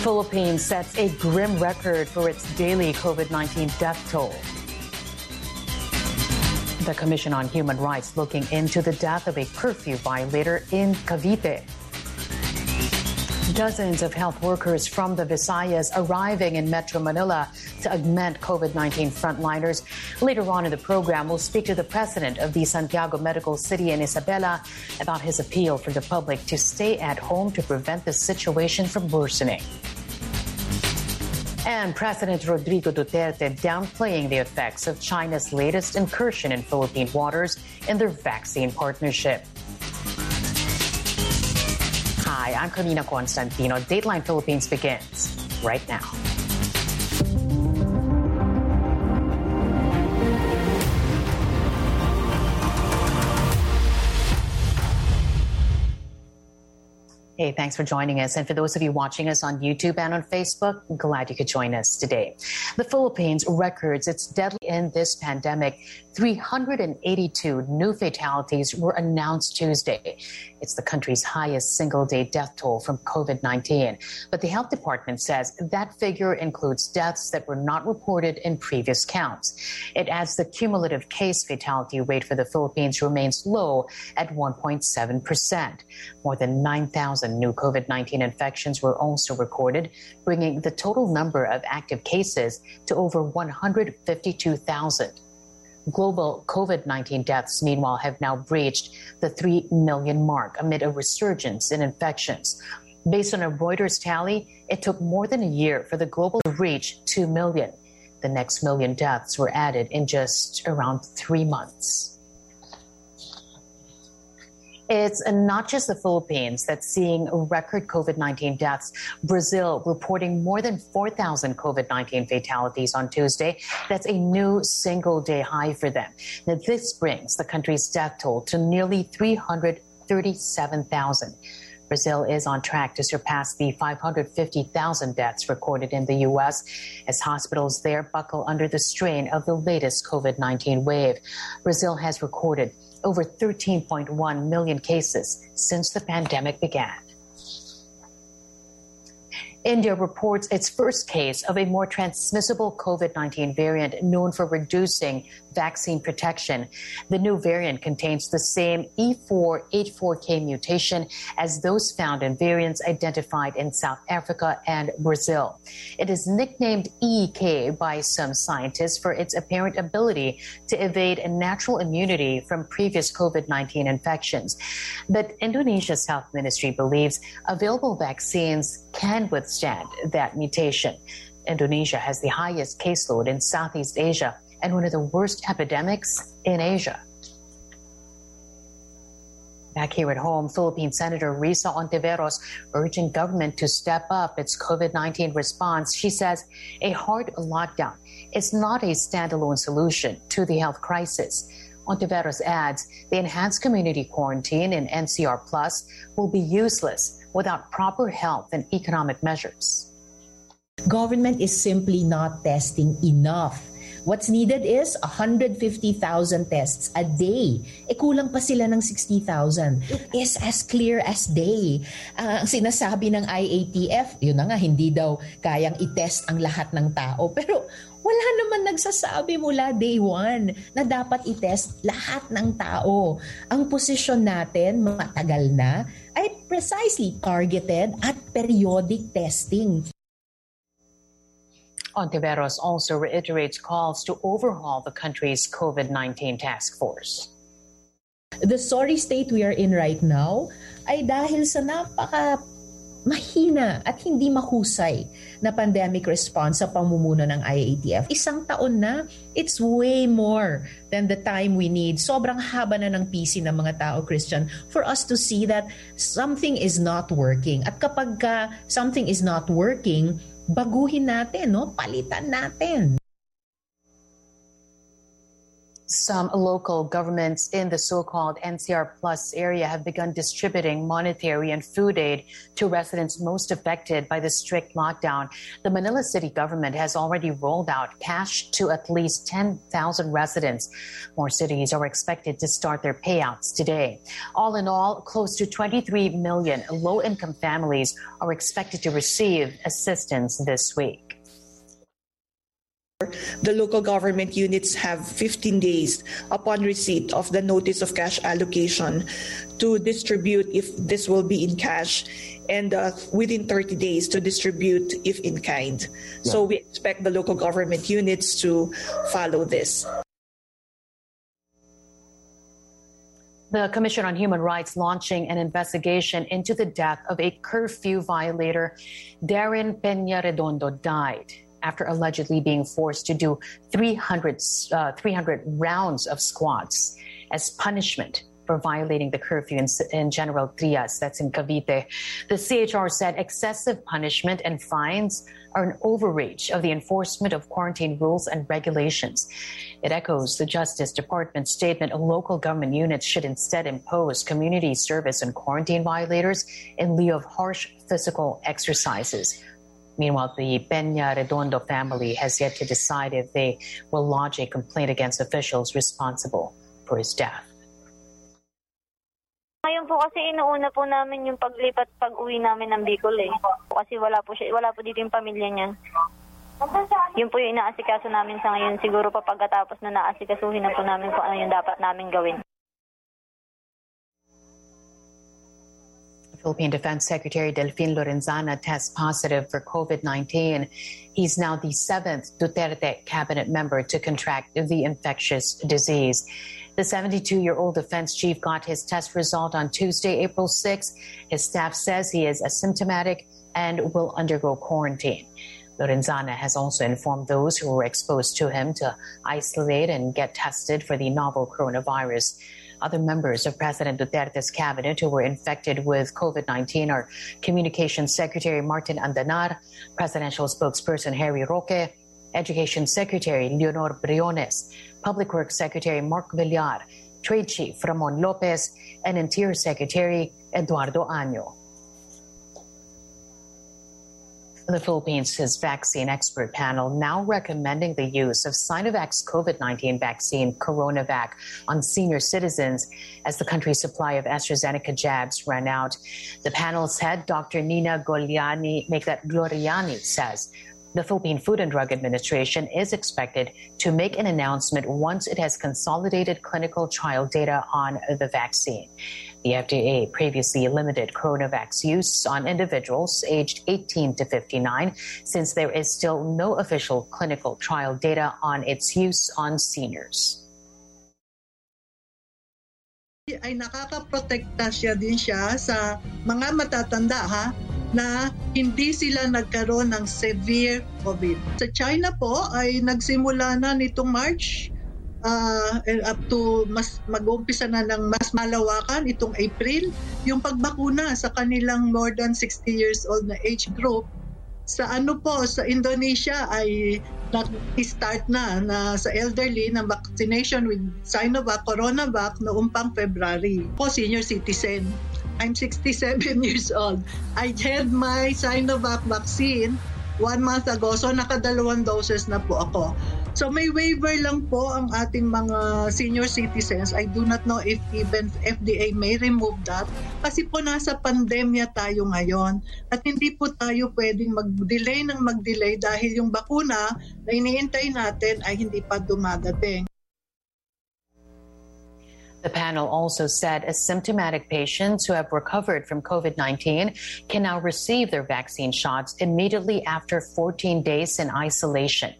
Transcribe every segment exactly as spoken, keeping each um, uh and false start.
Philippines sets a grim record for its daily COVID nineteen death toll. The Commission on Human Rights looking into the death of a curfew violator in Cavite. Dozens of health workers from the Visayas arriving in Metro Manila to augment COVID nineteen frontliners. Later on in the program, we'll speak to the president of the Santiago Medical City in Isabela about his appeal for the public to stay at home to prevent the situation from worsening. And President Rodrigo Duterte downplaying the effects of China's latest incursion in Philippine waters in their vaccine partnership. Hi, I'm Carmina Constantino. Dateline Philippines begins right now. Hey, thanks for joining us. And for those of you watching us on YouTube and on Facebook, I'm glad you could join us today. The Philippines records its deadly in this pandemic. three hundred eighty-two new fatalities were announced Tuesday. It's the country's highest single-day death toll from COVID nineteen. But the health department says that figure includes deaths that were not reported in previous counts. It adds the cumulative case fatality rate for the Philippines remains low at one point seven percent. More than nine thousand new COVID nineteen infections were also recorded, bringing the total number of active cases to over one hundred fifty-two thousand. Global COVID nineteen deaths, meanwhile, have now breached the three million mark amid a resurgence in infections. Based on a Reuters tally, it took more than a year for the global to reach two million. The next million deaths were added in just around three months. It's not just the Philippines that's seeing record COVID nineteen deaths. Brazil reporting more than four thousand COVID nineteen fatalities on Tuesday. That's a new single-day high for them. Now, this brings the country's death toll to nearly three hundred thirty-seven thousand. Brazil is on track to surpass the five hundred fifty thousand deaths recorded in the U S as hospitals there buckle under the strain of the latest COVID nineteen wave. Brazil has recorded over thirteen point one million cases since the pandemic began. India reports its first case of a more transmissible COVID nineteen variant known for reducing vaccine protection. The new variant contains the same E four eighty-four K mutation as those found in variants identified in South Africa and Brazil. It is nicknamed E K by some scientists for its apparent ability to evade a natural immunity from previous COVID nineteen infections. But Indonesia's health ministry believes available vaccines can withstand that mutation. Indonesia has the highest caseload in Southeast Asia and one of the worst epidemics in Asia. Back here at home, Philippine Senator Risa Ontiveros urging government to step up its COVID nineteen response. She says a hard lockdown is not a standalone solution to the health crisis. Ontiveros adds the enhanced community quarantine in N C R Plus will be useless without proper health and economic measures. Government is simply not testing enough. What's needed is one hundred fifty thousand tests a day. E kulang pa sila ng sixty thousand. It is as clear as day. Uh, ang sinasabi ng I A T F, yun na nga, hindi daw kayang i-test ang lahat ng tao. Pero wala naman nagsasabi mula day one na dapat i-test lahat ng tao. Ang posisyon natin, matagal na, ay precisely targeted at periodic testing. Ontiveros also reiterates calls to overhaul the country's COVID nineteen task force. The sorry state we are in right now ay dahil sa napaka mahina at hindi mahusay na pandemic response sa pamumuno ng I A T F. Isang taon na, it's way more than the time we need. Sobrang haba na ng P C ng mga tao, Christian, for us to see that something is not working. At kapag ka something is not working, baguhin natin, no? Palitan natin. Some local governments in the so-called N C R Plus area have begun distributing monetary and food aid to residents most affected by the strict lockdown. The Manila city government has already rolled out cash to at least ten thousand residents. More cities are expected to start their payouts today. All in all, close to twenty-three million low-income families are expected to receive assistance this week. The local government units have fifteen days upon receipt of the notice of cash allocation to distribute if this will be in cash, and uh, within thirty days to distribute if in kind. Yeah. So we expect the local government units to follow this. The Commission on Human Rights launching an investigation into the death of a curfew violator. Darren Peña-Redondo died after allegedly being forced to do three hundred, uh, three hundred rounds of squats as punishment for violating the curfew in, in General Trias, that's in Cavite. The C H R said excessive punishment and fines are an overreach of the enforcement of quarantine rules and regulations. It echoes the Justice Department statement local government units should instead impose community service on quarantine violators in lieu of harsh physical exercises. Meanwhile, the Peña-Redondo family has yet to decide if they will lodge a complaint against officials responsible for his death. Ngayon po kasi inuuna po namin yung paglipat pag-uwi namin ng Bicol eh. Kasi wala po siya, wala po dito yung pamilya niya. Yun po yung inaasikaso namin sa ngayon. Siguro pa pagkatapos na naasikasuhin na po namin kung ano yung dapat namin gawin. Philippine Defense Secretary Delfin Lorenzana tests positive for COVID nineteen. He's now the seventh Duterte cabinet member to contract the infectious disease. The seventy-two-year-old defense chief got his test result on Tuesday, April sixth. His staff says he is asymptomatic and will undergo quarantine. Lorenzana has also informed those who were exposed to him to isolate and get tested for the novel coronavirus. Other members of President Duterte's cabinet who were infected with COVID nineteen are Communications Secretary Martin Andanar, Presidential Spokesperson Harry Roque, Education Secretary Leonor Briones, Public Works Secretary Mark Villar, Trade Chief Ramon Lopez, and Interior Secretary Eduardo Año. The Philippines' vaccine expert panel now recommending the use of Sinovac's COVID nineteen vaccine, CoronaVac, on senior citizens as the country's supply of AstraZeneca jabs ran out. The panel's head, Doctor Nina Goliani, make that Gloriani, says the Philippine Food and Drug Administration is expected to make an announcement once it has consolidated clinical trial data on the vaccine. The F D A previously limited CoronaVac's use on individuals aged eighteen to fifty-nine since there is still no official clinical trial data on its use on seniors. Ay nakakaprotekta siya din siya sa mga matatanda ha na hindi sila nagkaroon ng severe COVID. Sa China po ay nagsimula na nitong March uh, up to mas mag-umpisa na ng mas malawakan itong April yung pagbakuna sa kanilang more than sixty years old na age group. Sa ano po sa Indonesia ay nag-start na na sa elderly na vaccination with Sinovac, CoronaVac noong pang February. Po senior citizen. I'm sixty-seven years old. I had my Sinovac vaccine one month ago, so nakadalawang doses na po ako. So may waiver lang po ang ating mga senior citizens. I do not know if even F D A may remove that kasi po nasa pandemya tayo ngayon at hindi po tayo pwedeng mag-delay ng mag-delay dahil yung bakuna na iniintay natin ay hindi pa dumadating. The panel also said asymptomatic patients who have recovered from COVID nineteen can now receive their vaccine shots immediately after fourteen days in isolation.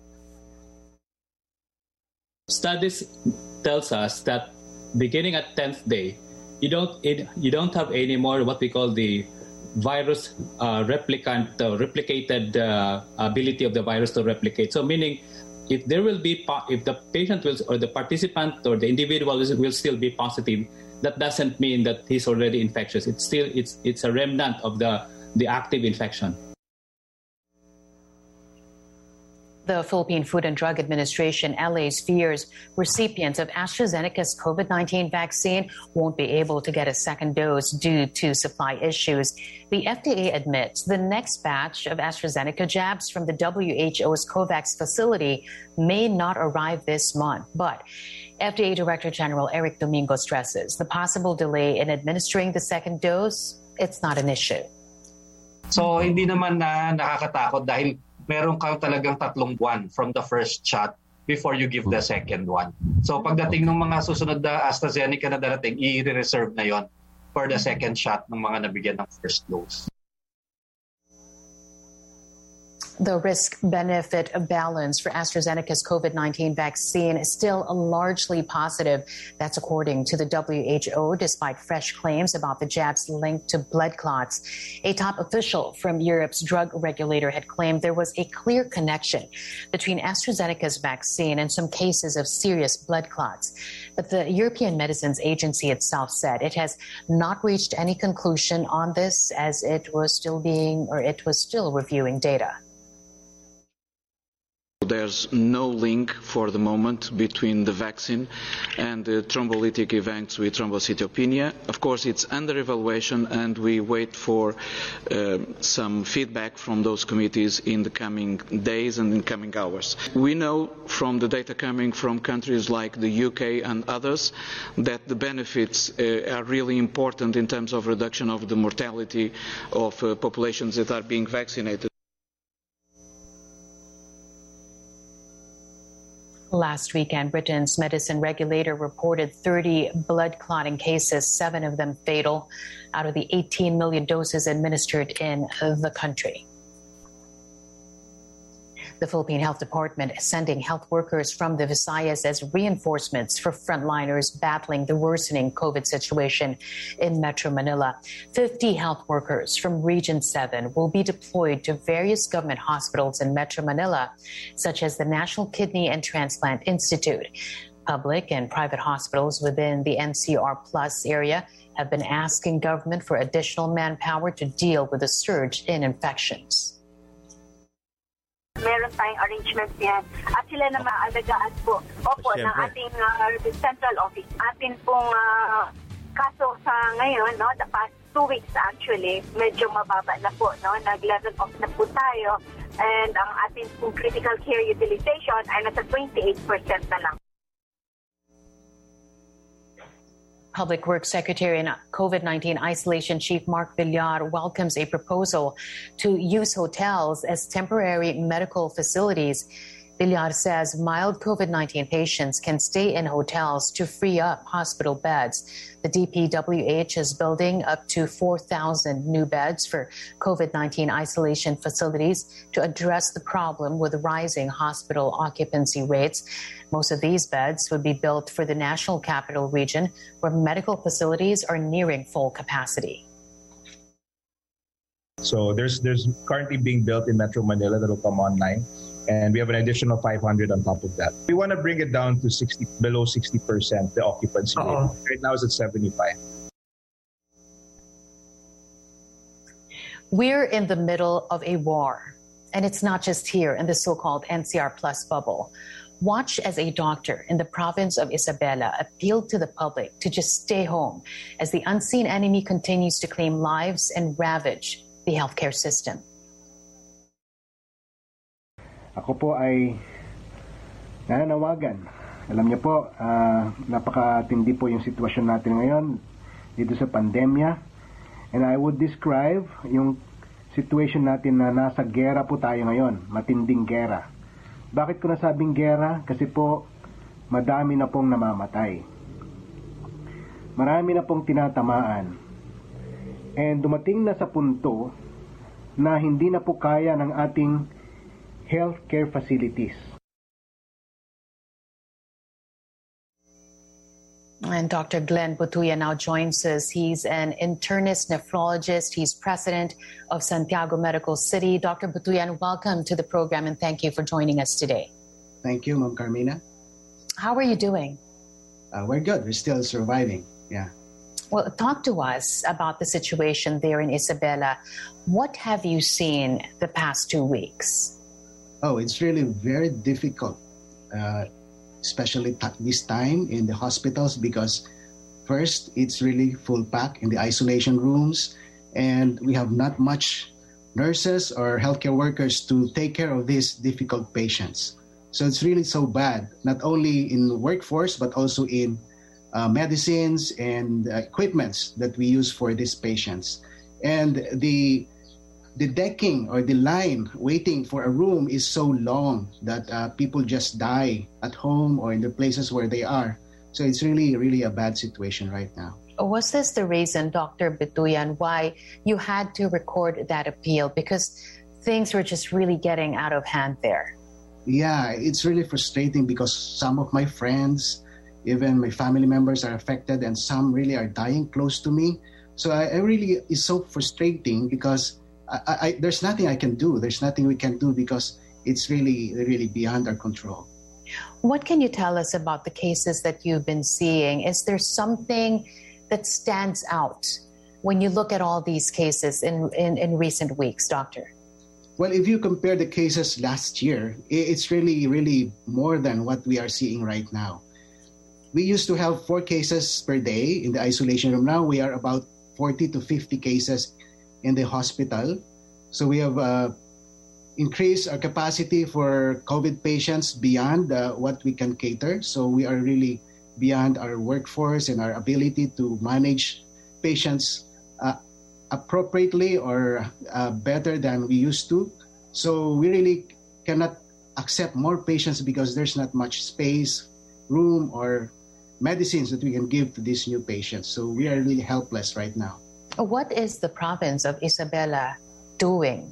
Studies tells us that beginning at tenth day, you don't it, you don't have any more what we call the virus uh, replicant uh, replicated uh, ability of the virus to replicate. So meaning, if there will be if the patient will or the participant or the individual will still be positive, that doesn't mean that he's already infectious. It's still it's it's a remnant of the the active infection. The Philippine Food and Drug Administration allays fears recipients of AstraZeneca's COVID nineteen vaccine won't be able to get a second dose due to supply issues. The F D A admits the next batch of AstraZeneca jabs from the W H O's COVAX facility may not arrive this month. But F D A Director General Eric Domingo stresses the possible delay in administering the second dose, it's not an issue. So hindi naman na nakakatakot dahil meron kang talagang tatlong buwan from the first shot before you give the second one. So pagdating ng mga susunod na AstraZeneca na darating, i-reserve na yon for the second shot ng mga nabigyan ng first dose. The risk-benefit balance for AstraZeneca's COVID nineteen vaccine is still largely positive. That's according to the W H O, despite fresh claims about the jab's link to blood clots. A top official from Europe's drug regulator had claimed there was a clear connection between AstraZeneca's vaccine and some cases of serious blood clots. But the European Medicines Agency itself said it has not reached any conclusion on this, as it was still being, or it was still reviewing data. There's no link for the moment between the vaccine and the thrombolytic events with thrombocytopenia. Of course, it's under evaluation, and we wait for uh, some feedback from those committees in the coming days and in coming hours. We know from the data coming from countries like the U K and others that the benefits uh, are really important in terms of reduction of the mortality of uh, populations that are being vaccinated. Last weekend, Britain's medicine regulator reported thirty blood clotting cases, seven of them fatal, out of the eighteen million doses administered in the country. The Philippine Health Department is sending health workers from the Visayas as reinforcements for frontliners battling the worsening COVID situation in Metro Manila. fifty health workers from Region seven will be deployed to various government hospitals in Metro Manila, such as the National Kidney and Transplant Institute. Public and private hospitals within the N C R Plus area have been asking government for additional manpower to deal with the surge in infections. Meron tayong arrangements yan. At sila na maaalagaan po. Opo, ng ating uh, central office. Atin pong uh, kaso sa ngayon, no, the past two weeks actually, medyo mababa na po. No? Nag-level off na po tayo. And ang ating pong critical care utilization ay nasa twenty-eight percent na lang. Public Works Secretary and COVID nineteen Isolation Chief Mark Villar welcomes a proposal to use hotels as temporary medical facilities. Villar says mild COVID nineteen patients can stay in hotels to free up hospital beds. The D P W H is building up to four thousand new beds for COVID nineteen isolation facilities to address the problem with rising hospital occupancy rates. Most of these beds would be built for the National Capital Region, where medical facilities are nearing full capacity. So there's there's currently being built in Metro Manila that will come online, and we have an additional five hundred on top of that. We want to bring it down to sixty, below sixty percent, the occupancy rate. Right now it's at seventy-five. We're in the middle of a war, and it's not just here in the so-called N C R Plus bubble. Watch as a doctor in the province of Isabela appealed to the public to just stay home as the unseen enemy continues to claim lives and ravage the healthcare system. Ako po ay nananawagan. Alam niyo po, uh, napakatindi po yung sitwasyon natin ngayon dito sa pandemya. And I would describe yung situation natin na nasa gera po tayo ngayon, matinding gera. Bakit ko nasabing gera? Kasi po, madami na pong namamatay. Marami na pong tinatamaan. And dumating na sa punto na hindi na po kaya ng ating healthcare facilities. And Doctor Glenn Butuya now joins us. He's an internist nephrologist. He's president of Santiago Medical City. Doctor Butuya, welcome to the program, and thank you for joining us today. Thank you, Ma'am Carmina. How are you doing? Uh, we're good. We're still surviving. Yeah. Well, talk to us about the situation there in Isabela. What have you seen the past two weeks? Oh, it's really very difficult, uh, especially t- this time in the hospitals, because first, it's really full pack in the isolation rooms, and we have not much nurses or healthcare workers to take care of these difficult patients. So it's really so bad, not only in the workforce, but also in uh, medicines and uh, equipments that we use for these patients. And the the decking or the line waiting for a room is so long that uh, people just die at home or in the places where they are. So it's really, really a bad situation right now. Was this the reason, Doctor Bituyan, why you had to record that appeal? Because things were just really getting out of hand there. Yeah, it's really frustrating because some of my friends, even my family members are affected, and some really are dying close to me. So I, I really, it's so frustrating because I, I, there's nothing I can do. There's nothing we can do because it's really, really beyond our control. What can you tell us about the cases that you've been seeing? Is there something that stands out when you look at all these cases in, in, in recent weeks, Doctor? Well, if you compare the cases last year, it's really, really more than what we are seeing right now. We used to have four cases per day in the isolation room. Now we are about forty to fifty cases in the hospital. So we have uh, increased our capacity for COVID patients beyond uh, what we can cater. So we are really beyond our workforce and our ability to manage patients uh, appropriately or uh, better than we used to. So we really cannot accept more patients because there's not much space, room, or medicines that we can give to these new patients. So we are really helpless right now. What is the province of Isabela doing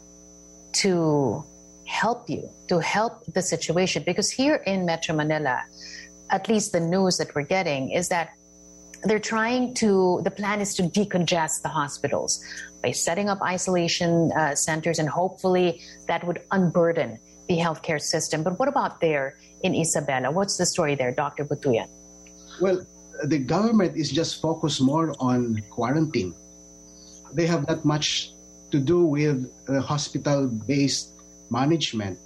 to help you, to help the situation? Because here in Metro Manila, at least the news that we're getting is that they're trying to, the plan is to decongest the hospitals by setting up isolation uh, centers, and hopefully that would unburden the healthcare system. But what about there in Isabela? What's the story there, Doctor Bituyan? Well, the government is just focused more on quarantine. They have not much to do with uh, hospital-based management.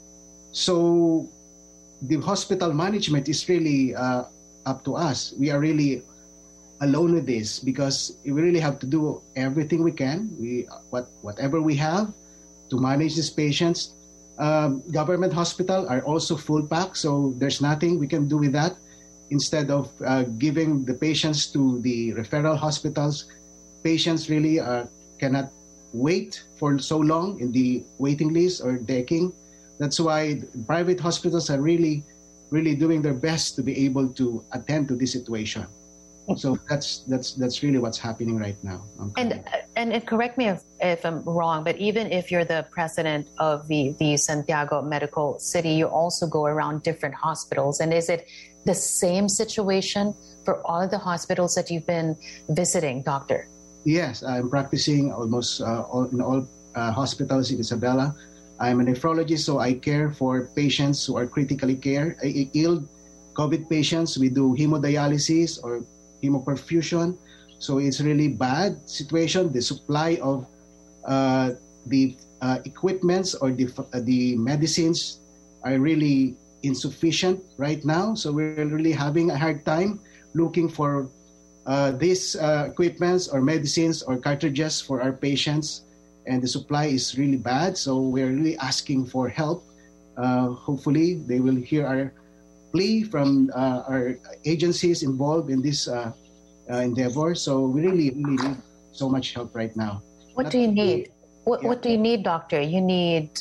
So the hospital management is really uh, up to us. We are really alone with this because we really have to do everything we can, we what whatever we have to manage these patients. Um, government hospital are also full pack, so there's nothing we can do with that. Instead of uh, giving the patients to the referral hospitals, patients really uh, cannot wait for so long in the waiting list or decking. That's why private hospitals are really, really doing their best to be able to attend to this situation. So that's that's that's really what's happening right now. And and correct me if, if I'm wrong, but even if you're the president of the, the Santiago Medical City, you also go around different hospitals. And is it the same situation for all of the hospitals that you've been visiting, Doctor? Yes, I'm practicing almost uh, all, in all uh, hospitals in Isabela. I'm a nephrologist, so I care for patients who are critically care, ill COVID patients. We do hemodialysis or hemoperfusion. So it's really bad situation. The supply of uh, the uh, equipments or the uh, the medicines are really insufficient right now. So we're really having a hard time looking for uh, these uh, equipments or medicines or cartridges for our patients. And the supply is really bad. So we're really asking for help. Uh, hopefully they will hear our plea from uh, our agencies involved in this uh, uh, endeavor. So we really, really need so much help right now. What Not do you need? What, yeah. what do you need, Doctor? You need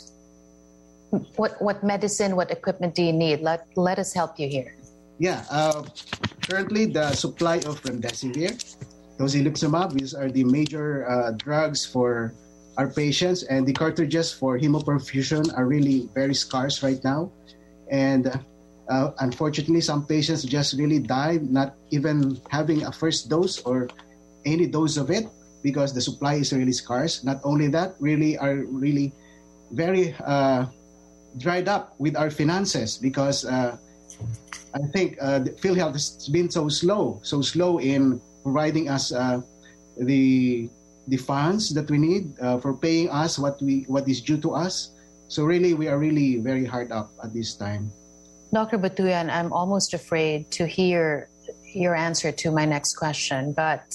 what? What medicine? What equipment do you need? Let Let us help you here. Yeah. Uh, currently, the supply of remdesivir, tocilizumab, these are the major uh, drugs for our patients, and the cartridges for hemoperfusion are really very scarce right now. And uh, Uh, unfortunately, some patients just really die, not even having a first dose or any dose of it because the supply is really scarce. Not only that, really are really very uh, dried up with our finances because uh, I think uh, PhilHealth has been so slow, so slow in providing us uh, the the funds that we need uh, for paying us what we what is due to us. So really, we are really very hard up at this time. Doctor Batuyan, I'm almost afraid to hear your answer to my next question, but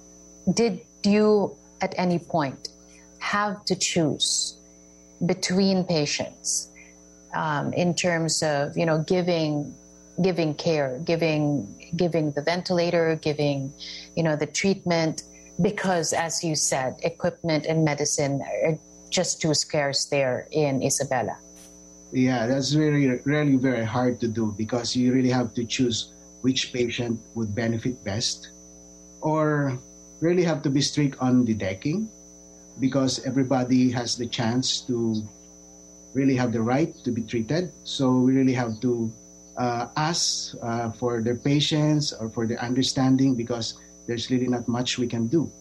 did you at any point have to choose between patients um, in terms of, you know, giving giving care, giving giving the ventilator, giving, you know, the treatment, because as you said, equipment and medicine are just too scarce there in Isabela? Yeah, that's really, really very hard to do because you really have to choose which patient would benefit best, or really have to be strict on the decking because everybody has the chance to really have the right to be treated. So we really have to uh, ask uh, for their patience or for their understanding because there's really not much we can do.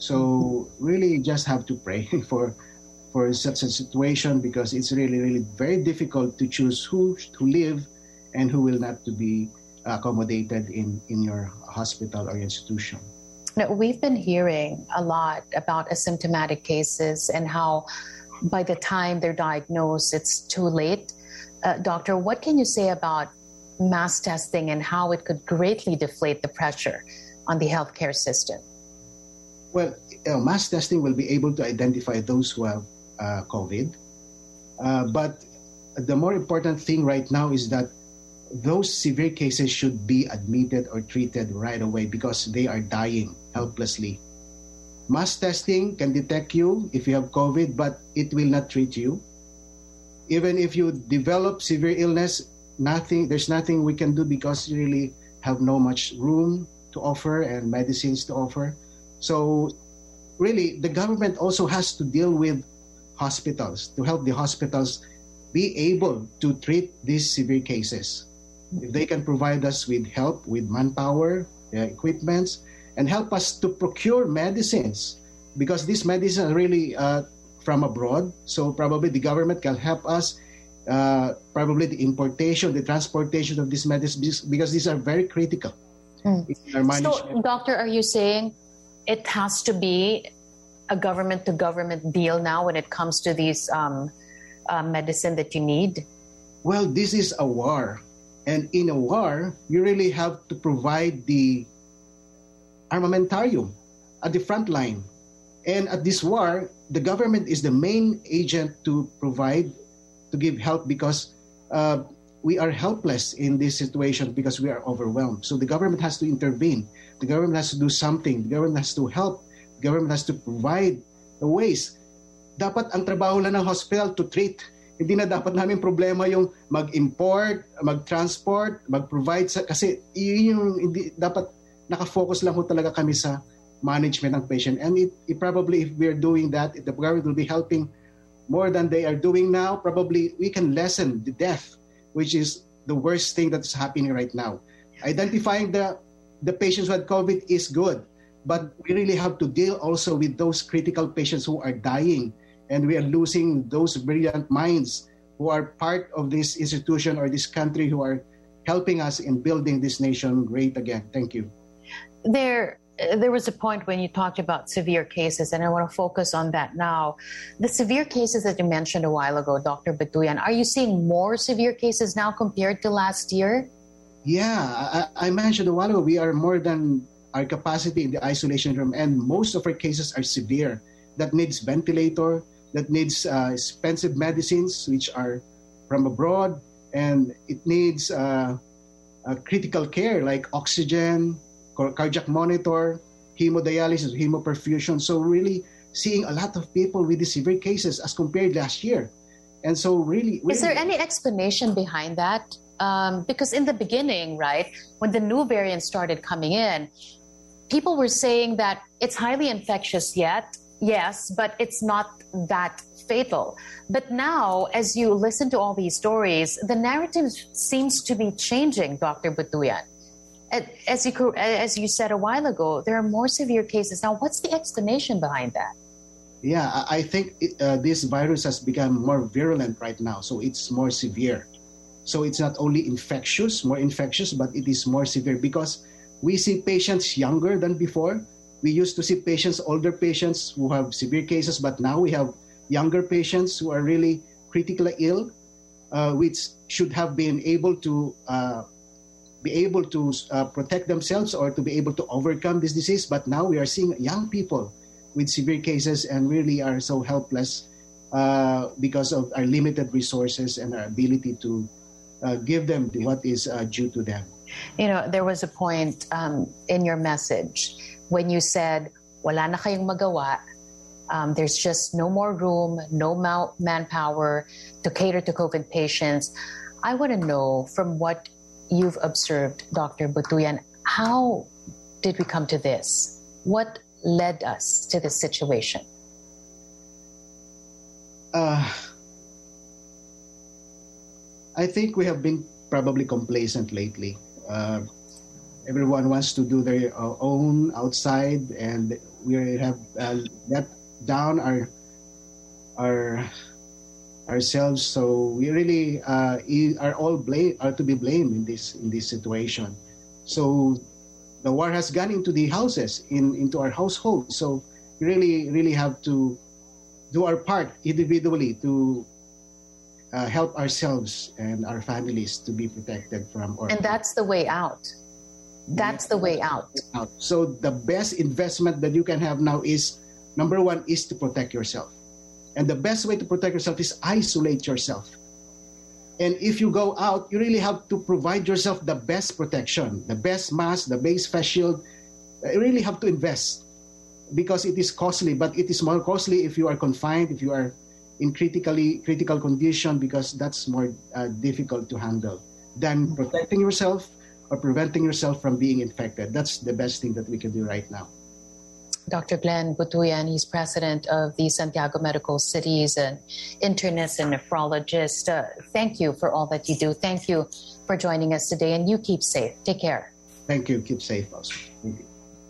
So really just have to pray for for such a situation because it's really, really very difficult to choose who to live and who will not to be accommodated in, in your hospital or institution. Now, we've been hearing a lot about asymptomatic cases and how by the time they're diagnosed, it's too late. Uh, doctor, what can you say about mass testing and how it could greatly deflate the pressure on the healthcare system? Well, uh, mass testing will be able to identify those who have uh, COVID. Uh, but the more important thing right now is that those severe cases should be admitted or treated right away because they are dying helplessly. Mass testing can detect you if you have COVID, but it will not treat you. Even if you develop severe illness, nothing. There's nothing we can do because you really have no much room to offer and medicines to offer. So really, the government also has to deal with hospitals to help the hospitals be able to treat these severe cases. If they can provide us with help, with manpower, uh, equipments, and help us to procure medicines, because these medicines are really uh, from abroad. So probably the government can help us, uh, probably the importation, the transportation of these medicines, because these are very critical. Mm. So, doctor, are you saying it has to be a government-to-government deal now when it comes to these um, uh, medicine that you need? Well, this is a war. And in a war, you really have to provide the armamentarium at the front line. And at this war, the government is the main agent to provide, to give help because uh, we are helpless in this situation because we are overwhelmed. So the government has to intervene. The government has to do something. The government has to help. The government has to provide the ways. Dapat ang trabaho lang ng hospital to treat. Hindi na dapat namin problema yung mag-import, mag-transport, mag-provide sa, kasi yun yung hindi, dapat nakafocus lang ho talaga kami sa management ng patient. And it, it probably if we're doing that, if the government will be helping more than they are doing now, probably we can lessen the death, which is the worst thing that's happening right now. Identifying the, the patients who had COVID is good, but we really have to deal also with those critical patients who are dying. And we are losing those brilliant minds who are part of this institution or this country who are helping us in building this nation great again. Thank you. There, there was a point when you talked about severe cases, and I want to focus on that now. The severe cases that you mentioned a while ago, Doctor Batuyan, are you seeing more severe cases now compared to last year? Yeah, I, I mentioned a while ago, we are more than our capacity in the isolation room, and most of our cases are severe. That needs ventilator, that needs uh, expensive medicines which are from abroad, and it needs uh, uh, critical care like oxygen, cardiac monitor, hemodialysis, hemoperfusion. So really seeing a lot of people with the severe cases as compared last year. And so really... really Is there any explanation behind that? Um, because in the beginning, right, when the new variant started coming in, people were saying that it's highly infectious yet, yes, but it's not that fatal. But now, as you listen to all these stories, the narrative seems to be changing, Doctor Batuyan. As you, as you said a while ago, there are more severe cases. Now, what's the explanation behind that? Yeah, I think it, uh, this virus has become more virulent right now, so it's more severe. So it's not only infectious, more infectious, but it is more severe because we see patients younger than before. We used to see patients, older patients who have severe cases, but now we have younger patients who are really critically ill, uh, which should have been able to uh, be able to uh, protect themselves or to be able to overcome this disease. But now we are seeing young people with severe cases and really are so helpless uh, because of our limited resources and our ability to uh, give them what is uh, due to them. You know, there was a point um, in your message when you said, wala na kayong magawa, um, there's just no more room, no ma- manpower to cater to COVID patients. I want to know, from what you've observed, Doctor Butuyan, how did we come to this? What led us to this situation? Uh, I think we have been probably complacent lately. Uh, everyone wants to do their uh, own outside, and we have uh, let down our our ourselves. So we really uh, are all blame are to be blamed in this in this situation. So the war has gone into the houses, in into our households. So we really really have to do our part individually to uh, help ourselves and our families to be protected from. Or and that's the way out. That's the way out. So the best investment that you can have now is, number one, is to protect yourself. And the best way to protect yourself is isolate yourself. And if you go out, you really have to provide yourself the best protection, the best mask, the best face shield. You really have to invest, because it is costly, but it is more costly if you are confined, if you are in critically critical condition, because that's more uh, difficult to handle than protecting yourself or preventing yourself from being infected. That's the best thing that we can do right now. Doctor Glenn Butuyan, he's president of the Santiago Medical Cities, an internist and nephrologist. Uh, thank you for all that you do. Thank you for joining us today, and you keep safe. Take care. Thank you. Keep safe also. Thank you.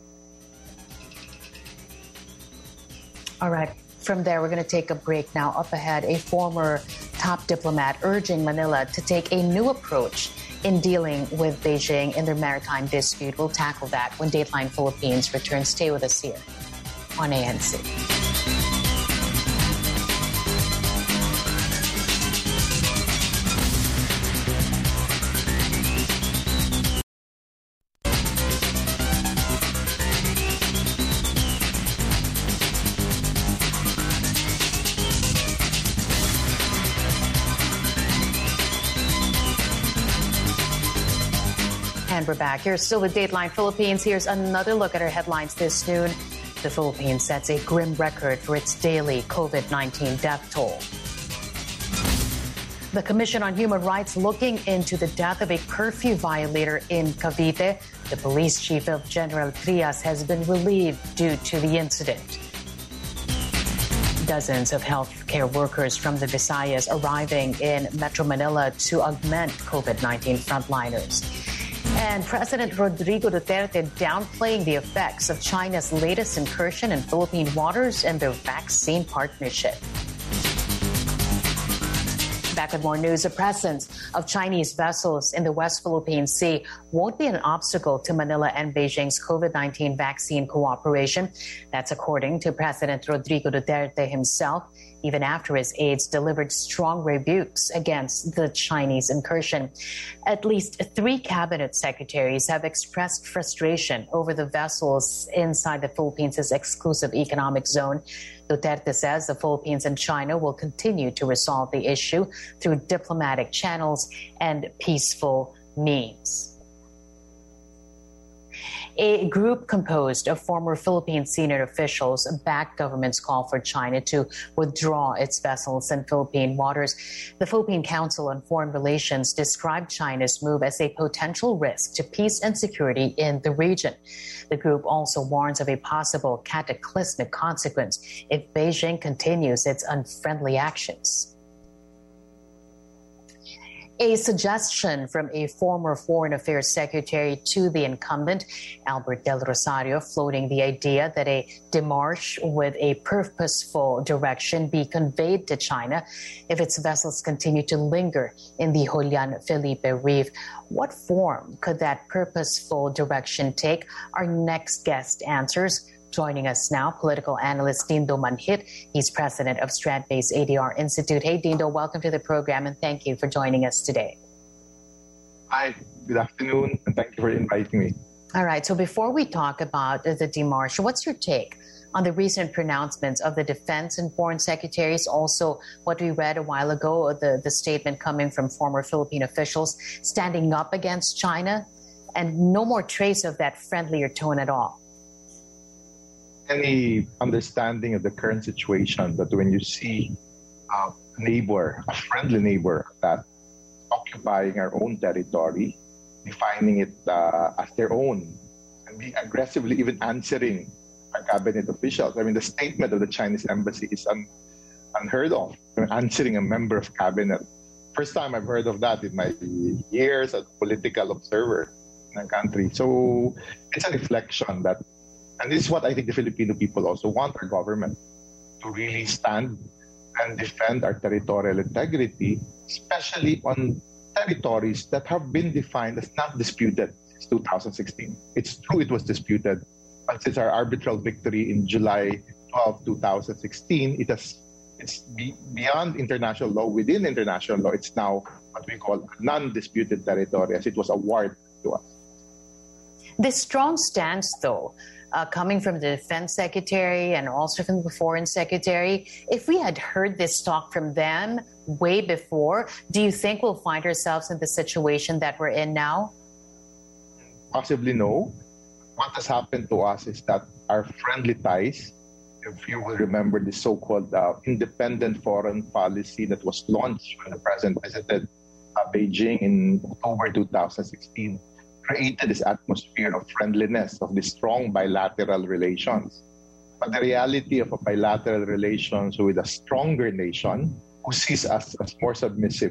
All right. From there, we're going to take a break now. Up ahead, a former top diplomat urging Manila to take a new approach in dealing with Beijing in their maritime dispute. We'll tackle that when Dateline Philippines returns. Stay with us here on A N C. And we're back. Here's still with Dateline Philippines. Here's another look at our headlines this noon. The Philippines sets a grim record for its daily COVID nineteen death toll. The Commission on Human Rights looking into the death of a curfew violator in Cavite. The police chief of General Trias has been relieved due to the incident. Dozens of healthcare workers from the Visayas arriving in Metro Manila to augment COVID nineteen frontliners. And President Rodrigo Duterte downplaying the effects of China's latest incursion in Philippine waters and their vaccine partnership. Back with more news. The presence of Chinese vessels in the West Philippine Sea won't be an obstacle to Manila and Beijing's COVID nineteen vaccine cooperation. That's according to President Rodrigo Duterte himself, even after his aides delivered strong rebukes against the Chinese incursion. At least three cabinet secretaries have expressed frustration over the vessels inside the Philippines' exclusive economic zone. Duterte says the Philippines and China will continue to resolve the issue through diplomatic channels and peaceful means. A group composed of former Philippine senior officials backed government's call for China to withdraw its vessels in Philippine waters. The Philippine Council on Foreign Relations described China's move as a potential risk to peace and security in the region. The group also warns of a possible cataclysmic consequence if Beijing continues its unfriendly actions. A suggestion from a former Foreign Affairs Secretary to the incumbent, Albert Del Rosario, floating the idea that a démarche with a purposeful direction be conveyed to China if its vessels continue to linger in the Julian Felipe Reef. What form could that purposeful direction take? Our next guest answers. Joining us now, political analyst Dindo Manhit. He's president of Strand-based A D R Institute. Hey, Dindo, welcome to the program and thank you for joining us today. Hi, good afternoon, and thank you for inviting me. All right, so before we talk about the demarche, what's your take on the recent pronouncements of the defense and foreign secretaries? Also, what we read a while ago, the, the statement coming from former Philippine officials standing up against China, and no more trace of that friendlier tone at all. Any understanding of the current situation that when you see a neighbor, a friendly neighbor that occupying our own territory, defining it uh, as their own, and being aggressively even answering our cabinet officials. I mean, the statement of the Chinese embassy is un- unheard of, answering a member of cabinet. First time I've heard of that in my years as a political observer in the country. So it's a reflection that, and this is what I think the Filipino people also want our government to really stand and defend our territorial integrity, especially on territories that have been defined as not disputed since two thousand sixteen. It's true it was disputed, but since our arbitral victory in July twelfth, two thousand sixteen, it has it's be, beyond international law, within international law, it's now what we call non-disputed territory, as it was awarded to us. This strong stance, though, Uh, coming from the defense secretary and also from the foreign secretary, if we had heard this talk from them way before, do you think we'll find ourselves in the situation that we're in now? Possibly no. What has happened to us is that our friendly ties, if you will remember the so-called uh, independent foreign policy that was launched when the president visited uh, Beijing in October two thousand sixteen, created this atmosphere of friendliness, of these strong bilateral relations. But the reality of a bilateral relations with a stronger nation who sees us as more submissive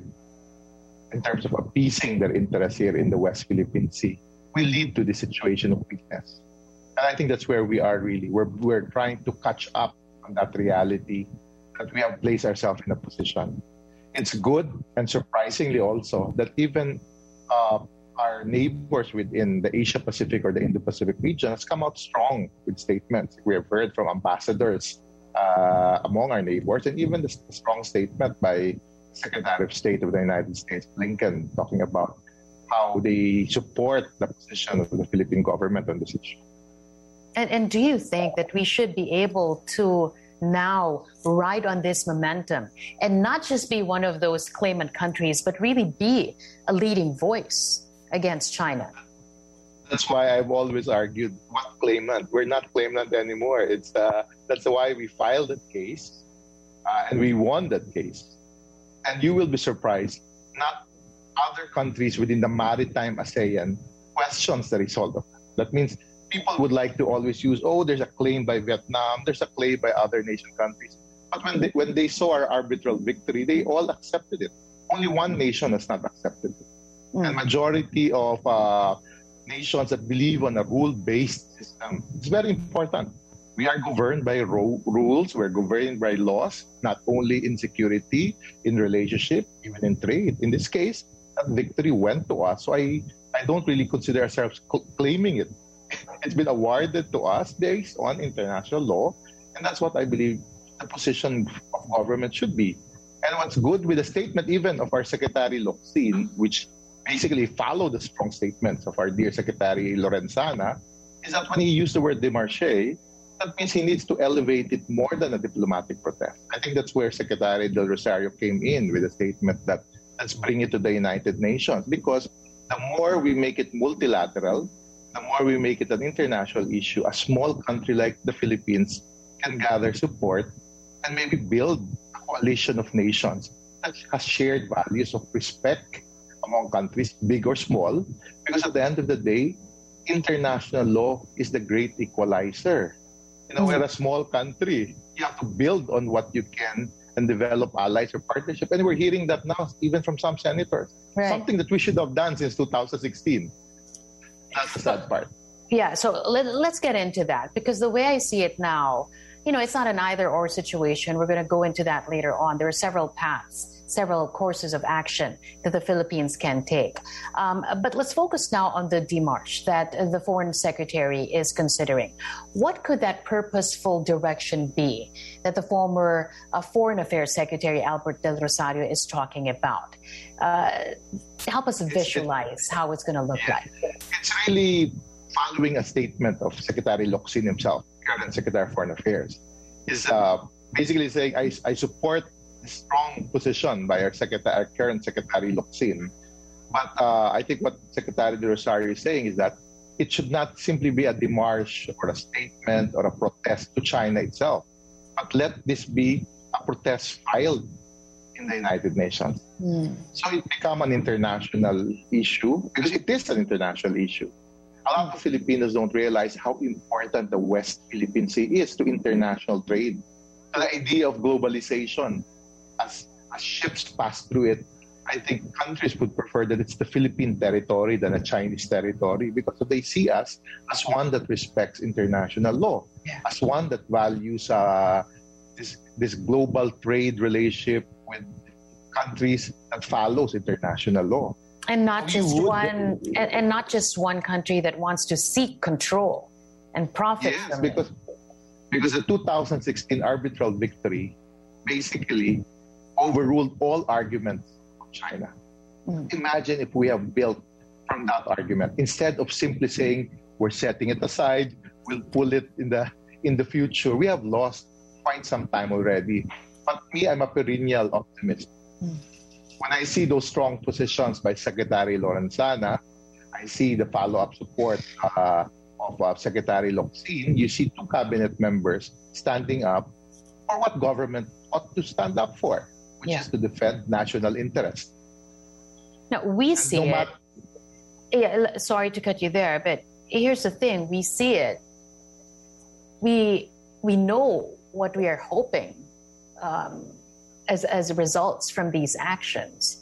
in terms of appeasing their interests here in the West Philippine Sea will lead to the situation of weakness. And I think that's where we are really. We're, we're trying to catch up on that reality that we have placed ourselves in a position. It's good and surprisingly also that even uh, our neighbors within the Asia-Pacific or the Indo-Pacific region has come out strong with statements. We have heard from ambassadors uh, among our neighbors, and even the strong statement by Secretary of State of the United States, Blinken, talking about how they support the position of the Philippine government on this issue. And, and do you think that we should be able to now ride on this momentum and not just be one of those claimant countries, but really be a leading voice against China? That's why I've always argued, what claimant? We're not claimant anymore. It's uh, that's why we filed that case, uh, and we won that case. And you will be surprised, not other countries within the maritime ASEAN questions the result of that. That means people would like to always use, oh, there's a claim by Vietnam, there's a claim by other nation countries. But when they, when they saw our arbitral victory, they all accepted it. Only one nation has not accepted it. And majority of uh, nations that believe on a rule-based system, it's very important. We are governed by ro- rules, we're governed by laws, not only in security, in relationship, even in trade. In this case, that victory went to us. So I, I don't really consider ourselves cl- claiming it. It's been awarded to us based on international law, and that's what I believe the position of government should be. And what's good with the statement even of our Secretary Locsin, which basically follow the strong statements of our dear Secretary Lorenzana, is that when he used the word démarche, that means he needs to elevate it more than a diplomatic protest. I think that's where Secretary Del Rosario came in with a statement that let's bring it to the United Nations, because the more we make it multilateral, the more we make it an international issue, a small country like the Philippines can gather support and maybe build a coalition of nations that has shared values of respect among countries, big or small, because at the end of the day, international law is the great equalizer. You know, mm-hmm. We're a small country. You have to build on what you can and develop allies or partnership. And we're hearing that now, even from some senators. Right. Something that we should have done since two thousand sixteen. That's the sad part. Yeah, so let, let's get into that, because the way I see it now, you know, it's not an either or situation. We're going to go into that later on. There are several paths, several courses of action that the Philippines can take. Um, but let's focus now on the demarche that the Foreign Secretary is considering. What could that purposeful direction be that the former uh, Foreign Affairs Secretary Albert Del Rosario is talking about? Uh, help us visualize how it's going to look yeah. like. It's really following a statement of Secretary Locsin himself, current Secretary of Foreign Affairs, is uh, basically saying, I, I support the strong position by our, secretary, our current Secretary Locsin. But uh, I think what Secretary De Rosario is saying is that it should not simply be a démarche or a statement or a protest to China itself, but let this be a protest filed in the United Nations. Mm. So it become an international issue, because it is an international issue. A lot of Filipinos don't realize how important the West Philippine Sea is to international trade. The idea of globalization, as, as ships pass through it, I think countries would prefer that it's the Philippine territory than a Chinese territory, because they see us as one that respects international law, yeah. as one that values uh, this, this global trade relationship with countries that follows international law. And not just would, one, and, and not just one country that wants to seek control and profit yes, from because, it. because the two thousand sixteen arbitral victory basically overruled all arguments of China. Mm. Imagine if we have built from that argument instead of simply saying we're setting it aside, we'll pull it in the in the future. We have lost quite some time already. But me, I'm a perennial optimist. Mm. When I see those strong positions by Secretary Lorenzana, I see the follow-up support uh, of uh, Secretary Locsin. You see two cabinet members standing up for what government ought to stand up for, which yeah. is to defend national interest. Now, we and see no it. Yeah, sorry to cut you there, but here's the thing. We see it. We, we know what we are hoping um, as as results from these actions.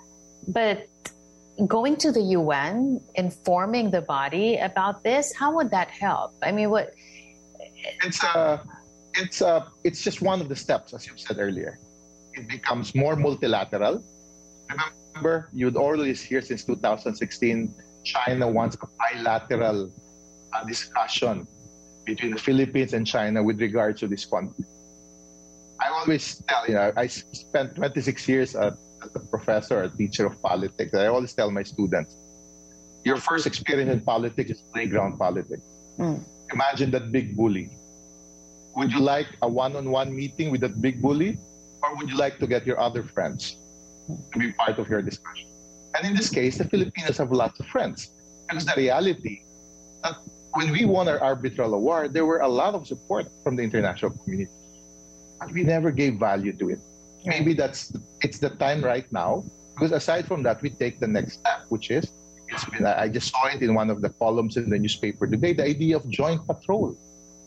But going to the U N, informing the body about this, how would that help? I mean, what? It's uh, it's uh, it's just one of the steps, as you said earlier. It becomes more multilateral. Remember, you'd always hear since two thousand sixteen, China wants a bilateral uh, discussion between the Philippines and China with regards to this conflict. I always tell, you know, I spent twenty-six years as a professor, a teacher of politics. I always tell my students, your first experience in politics is playground politics. Mm. Imagine that big bully. Would you like a one-on-one meeting with that big bully? Or would you like to get your other friends to be part of your discussion? And in this case, the Filipinos have lots of friends. Because the reality that when we won our arbitral award, there were a lot of support from the international community. But we never gave value to it. Maybe that's it's the time right now, because aside from that, we take the next step, which is, it's been, I just saw it in one of the columns in the newspaper today, the idea of joint patrol.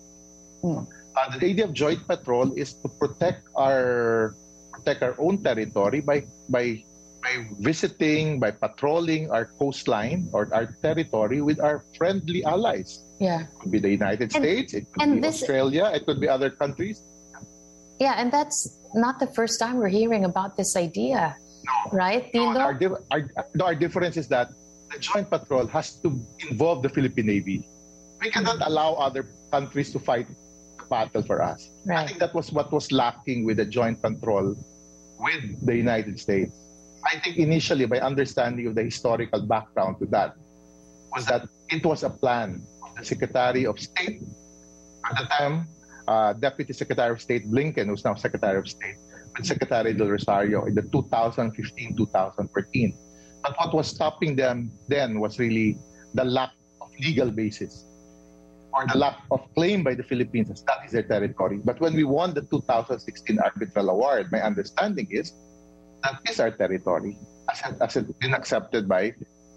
Mm. Uh, the idea of joint patrol is to protect our protect our own territory by by by visiting, by patrolling our coastline or our territory with our friendly allies. Yeah, it could be the United and, States, it could be this, Australia, it could be other countries. Yeah, and that's not the first time we're hearing about this idea, no. right? No, our, our, our difference is that the joint patrol has to involve the Philippine Navy. We cannot allow other countries to fight the battle for us. Right. I think that was what was lacking with the joint patrol with the United States. I think initially, by understanding of the historical background to that, was that it was a plan of the Secretary of State at the time, Uh, Deputy Secretary of State Blinken, who's now Secretary of State, with Secretary Del Rosario in the two thousand fifteen to two thousand fourteen. But what was stopping them then was really the lack of legal basis or the lack of claim by the Philippines as that is their territory. But when we won the two thousand sixteen arbitral award, my understanding is that is our territory, as it, as it been accepted by,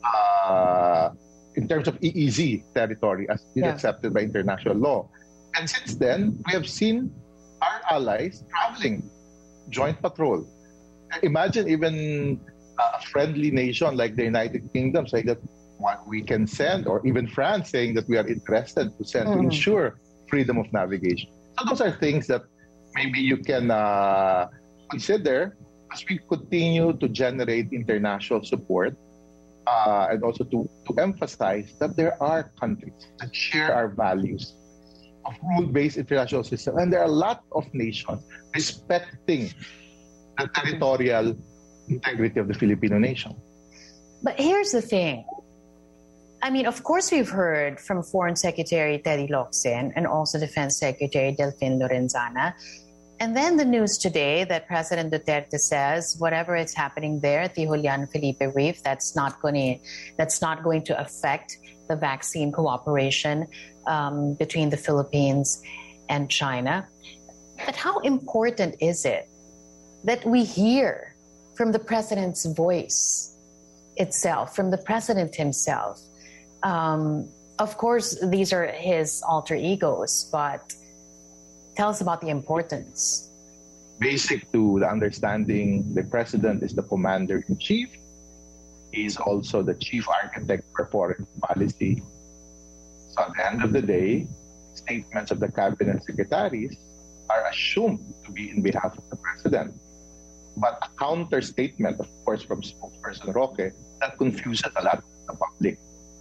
uh, in terms of E E Z territory, as been yeah. accepted by international law. And since then, we have seen our allies traveling, joint patrol. Imagine even a friendly nation like the United Kingdom saying that what we can send, or even France saying that we are interested to send mm. to ensure freedom of navigation. So So those are things that maybe you can uh, consider as we continue to generate international support uh, and also to, to emphasize that there are countries that share our values of rule-based international system. And there are a lot of nations respecting the territorial integrity of the Filipino nation. But here's the thing. I mean, of course, we've heard from Foreign Secretary Teddy Locsin and also Defense Secretary Delfin Lorenzana. And then the news today that President Duterte says whatever is happening there at the Julian Felipe Reef, that's not going to, that's not going to affect the vaccine cooperation um, between the Philippines and China. But how important is it that we hear from the President's voice itself, from the President himself? Um, of course, these are his alter egos, but tell us about the importance. Basic to the understanding, the President is the Commander-in-Chief. He's also the Chief Architect for Foreign Policy. So at the end of the day, statements of the Cabinet Secretaries are assumed to be in behalf of the President. But a counter statement, of course, from spokesperson Roque, that confuses a lot of the public.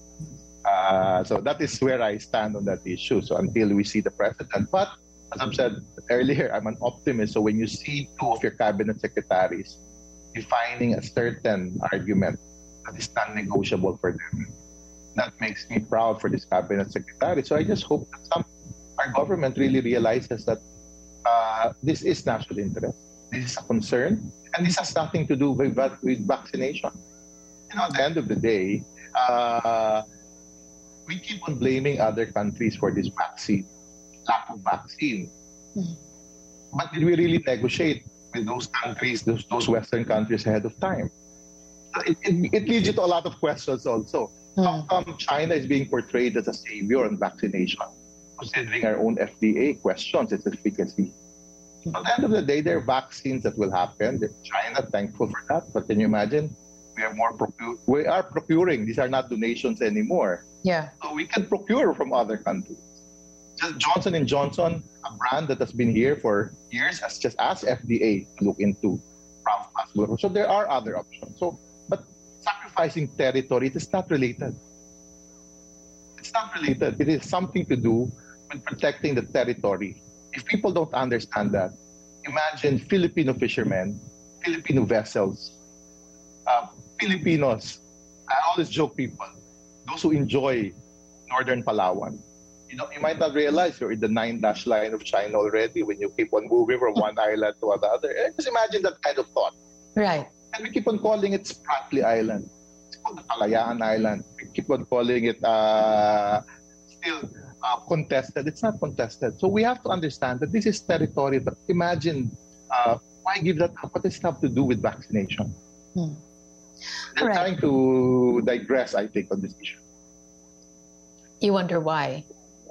Uh, so that is where I stand on that issue. So until we see the President. But as I've said earlier, I'm an optimist. So when you see two of your Cabinet Secretaries defining a certain argument that is non-negotiable for them, that makes me proud for this Cabinet Secretary. So I just hope that some, our government really realizes that uh, this is national interest. This is a concern. And this has nothing to do with, with vaccination. You know, at the end of the day, uh, we keep on blaming other countries for this vaccine, lack of vaccine. Mm-hmm. But did we really negotiate with those countries, those, those Western countries ahead of time? It, it, it leads you to a lot of questions also. Mm-hmm. How come China is being portrayed as a savior on vaccination, considering our own F D A questions its efficacy? Mm-hmm. At the end of the day, there are vaccines that will happen. China, thankful for that. But can you imagine? We are more procu- we are procuring. These are not donations anymore. Yeah. So we can procure from other countries. Just Johnson and Johnson, a brand that has been here for years, has just asked F D A to look into plasma. So there are other options. So, but sacrificing territory, it is not related. It's not related. It is something to do with protecting the territory. If people don't understand that, imagine Filipino fishermen, Filipino vessels, uh, Filipinos. I always joke people, those who enjoy Northern Palawan. You know, you might not realize you're in the nine dash line of China already when you keep on moving from one island to another. Just imagine that kind of thought. Right. And we keep on calling it Spratly Island. It's called the Kalayaan Island. We keep on calling it uh, still uh, contested. It's not contested. So we have to understand that this is territory. But imagine, uh, why give that up? What does it have to do with vaccination? Hmm. They're right. Trying to digress, I think, on this issue. You wonder why.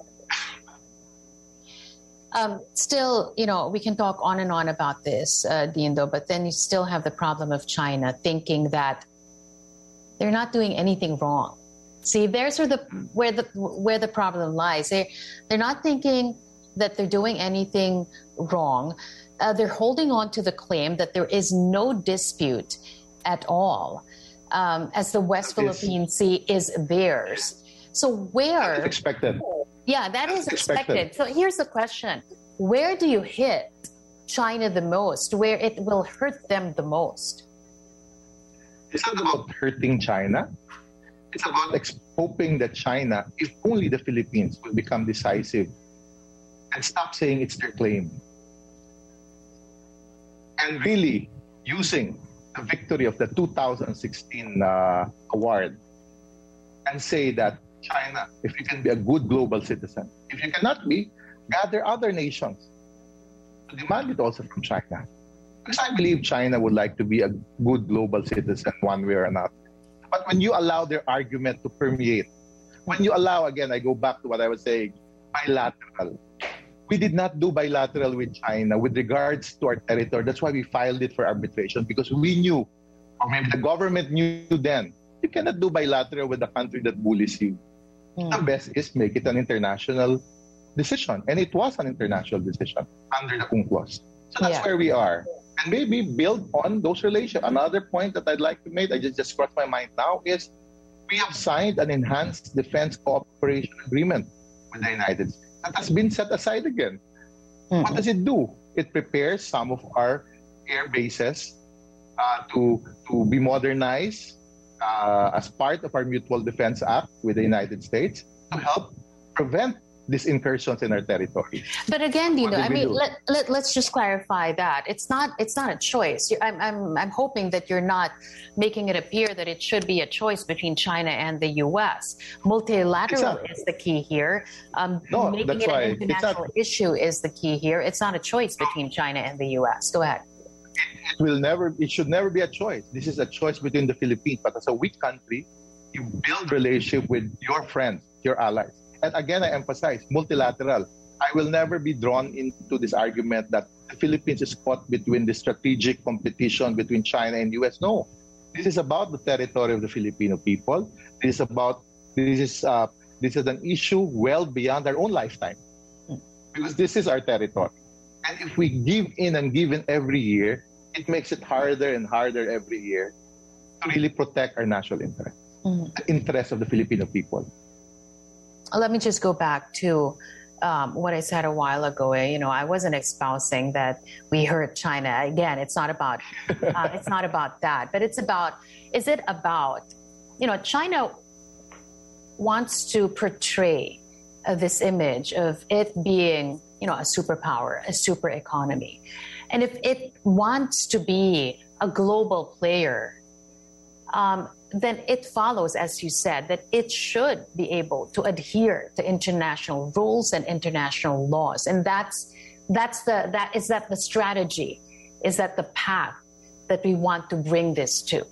Um, still, you know, we can talk on and on about this, uh, Dindo, but then you still have the problem of China thinking that they're not doing anything wrong. See, there's where the where the where the problem lies. They they're not thinking that they're doing anything wrong. Uh, they're holding on to the claim that there is no dispute at all, um, as the West Philippine Sea is theirs. So where? That is expected. Yeah, that is expected. expected. So here's the question. Where do you hit China the most? Where it will hurt them the most? It's not about hurting China. It's about ex- hoping that China, if only the Philippines, will become decisive and stop saying it's their claim. And really using the victory of the two thousand sixteen uh, award and say that China, if you can be a good global citizen, if you cannot be, gather other nations to demand it also from China. Because I believe China would like to be a good global citizen one way or another. But when you allow their argument to permeate, when you allow, again, I go back to what I was saying, bilateral. We did not do bilateral with China with regards to our territory. That's why we filed it for arbitration, because we knew, or maybe the government knew then, you cannot do bilateral with a country that bullies you. Mm. The best is make it an international decision, and it was an international decision under the UNCLOS. So that's Yeah. where we are. And maybe build on those relations. Another point that I'd like to make, I just, just crossed my mind now, is we have signed an enhanced defense cooperation agreement with the United States that has been set aside again. Mm-hmm. What does it do? It prepares some of our air bases uh, to, to be modernized uh, as part of our Mutual Defense Act with the United States to help prevent these incursions in our territory. But again, you What know, did I we mean, do? let, let, let's just clarify that. It's not it's not a choice. You- I'm, I'm, I'm hoping that you're not making it appear that it should be a choice between China and the U S. Multilateral It's not. is the key here. Um, No, making that's it why. an It's international not- issue is the key here. It's not a choice between China and the U S. Go ahead. It will never, it should never be a choice. This is a choice between the Philippines. But as a weak country, you build relationship with your friends, your allies. And again, I emphasize multilateral. I will never be drawn into this argument that the Philippines is caught between the strategic competition between China and U S. No, this is about the territory of the Filipino people. This is about this is uh, this is an issue well beyond our own lifetime, because this is our territory. And if we give in and give in every year, it makes it harder and harder every year to really protect our national interest, Mm-hmm. the interest of the Filipino people. Let me just go back to um, what I said a while ago. You know, I wasn't espousing that we hurt China. Again, it's not about uh, it's not about that, but it's about is it about you know China wants to portray uh, this image of it being you know a superpower, a super economy, and if it wants to be a global player. Um, then it follows, as you said, that it should be able to adhere to international rules and international laws, and that's that's the that is that the strategy, is that the path that we want to bring this to.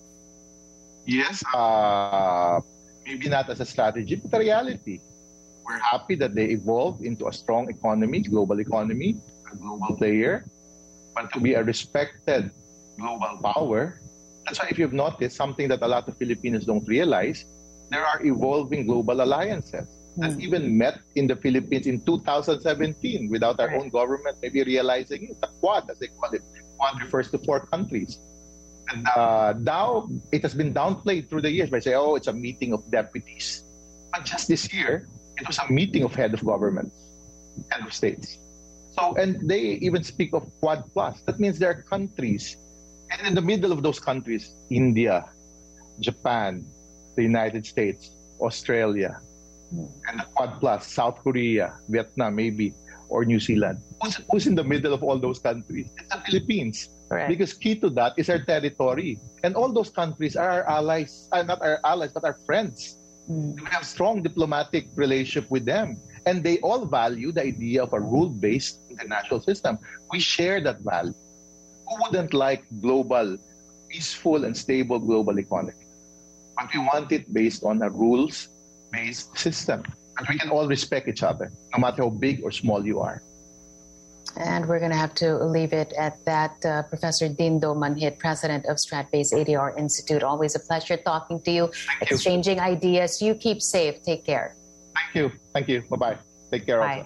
Yes, uh, maybe not as a strategy, but a reality. We're happy that they evolved into a strong economy, global economy, a global player, but to be a respected global power. That's why if you've noticed, something that a lot of Filipinos don't realize, there are evolving global alliances that even met in the Philippines in two thousand seventeen without our own government maybe realizing it. The Quad, as they call it. Quad refers to four countries. And uh, now it has been downplayed through the years by saying, oh, it's a meeting of deputies. But just this year, it was a meeting of head of government, head of states. So, and they even speak of Quad Plus. That means there are countries. And in the middle of those countries, India, Japan, the United States, Australia, and the Quad Plus, South Korea, Vietnam maybe, or New Zealand. Who's, who's in the middle of all those countries? It's the Philippines. Right. Because key to that is our territory. And all those countries are our allies, uh, not our allies, but our friends. Mm. We have strong diplomatic relationship with them. And they all value the idea of a rule-based international system. We share that value. Who wouldn't like global, peaceful and stable global economy? But we want it based on a rules-based system. And we can all respect each other, no matter how big or small you are. And we're going to have to leave it at that. Uh, Professor Dindo Manhit, president of Strat-Based A D R Institute. Always a pleasure talking to you, Thank exchanging you. ideas. You keep safe. Take care. Thank you. Thank you. Bye-bye. Take care Bye. also.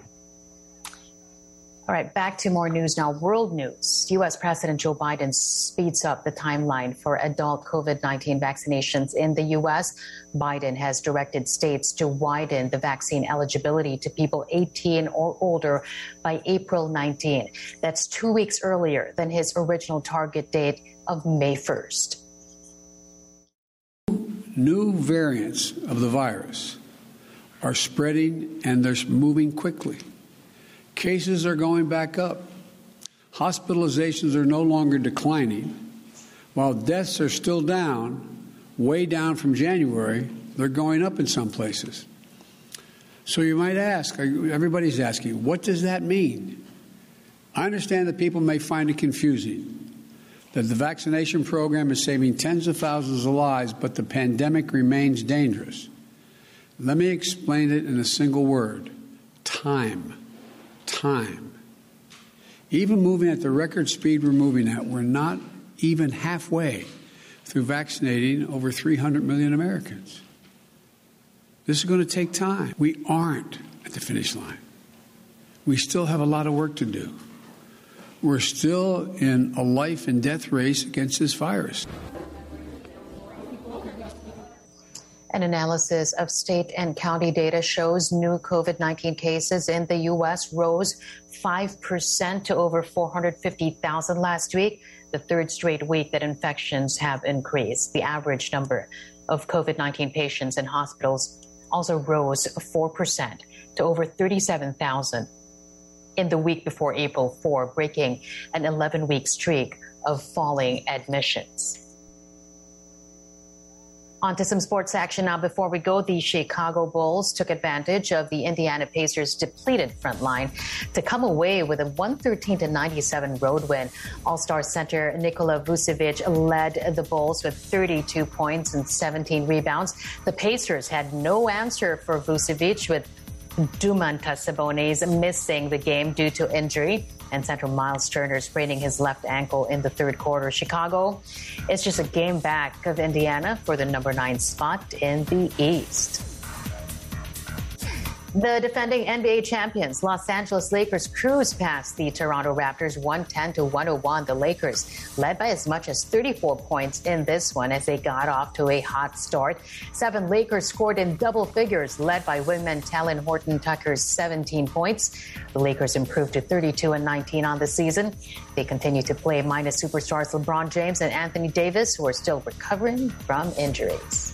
All right, back to more news now. World news. U S. President Joe Biden speeds up the timeline for adult COVID nineteen vaccinations in the U S. Biden has directed states to widen the vaccine eligibility to people eighteen or older by April nineteenth. That's two weeks earlier than his original target date of May first. New variants of the virus are spreading and they're moving quickly. Cases are going back up. Hospitalizations are no longer declining. While deaths are still down, way down from January, they're going up in some places. So you might ask, everybody's asking, what does that mean? I understand that people may find it confusing, that the vaccination program is saving tens of thousands of lives, but the pandemic remains dangerous. Let me explain it in a single word: time. Time. Even moving at the record speed we're moving at, we're not even halfway through vaccinating over three hundred million Americans. This is going to take time. We aren't at the finish line. we still have a lot of work to do. We're still in a life and death race against this virus. An analysis of state and county data shows new COVID nineteen cases in the U S rose five percent to over four hundred fifty thousand last week, the third straight week that infections have increased. The average number of COVID nineteen patients in hospitals also rose four percent to over thirty-seven thousand in the week before April fourth, breaking an eleven-week streak of falling admissions. On to some sports action now. Before we go, the Chicago Bulls took advantage of the Indiana Pacers' depleted front line to come away with a one thirteen to ninety-seven road win. All-Star center Nikola Vucevic led the Bulls with thirty-two points and seventeen rebounds. The Pacers had no answer for Vucevic, with Domantas Sabonis missing the game due to injury, and center Miles Turner spraining his left ankle in the third quarter. Chicago is just a game back of Indiana for the number nine spot in the East. The defending N B A champions Los Angeles Lakers cruised past the Toronto Raptors one ten to one oh one. The Lakers led by as much as thirty-four points in this one as they got off to a hot start. Seven Lakers scored in double figures, led by wingman Talen Horton-Tucker's seventeen points. The Lakers improved to thirty-two and nineteen on the season. They continue to play minus superstars LeBron James and Anthony Davis, who are still recovering from injuries.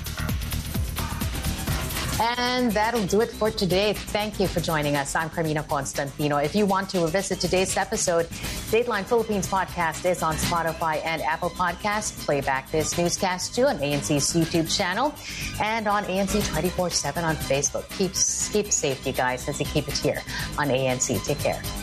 And that'll do it for today. Thank you for joining us. I'm Carmina Constantino. If you want to revisit today's episode, Dateline Philippines podcast is on Spotify and Apple Podcasts. Play back this newscast too on A N C's YouTube channel and on A N C twenty-four seven on Facebook. Keep, keep safe, you guys, as you keep it here on A N C. Take care.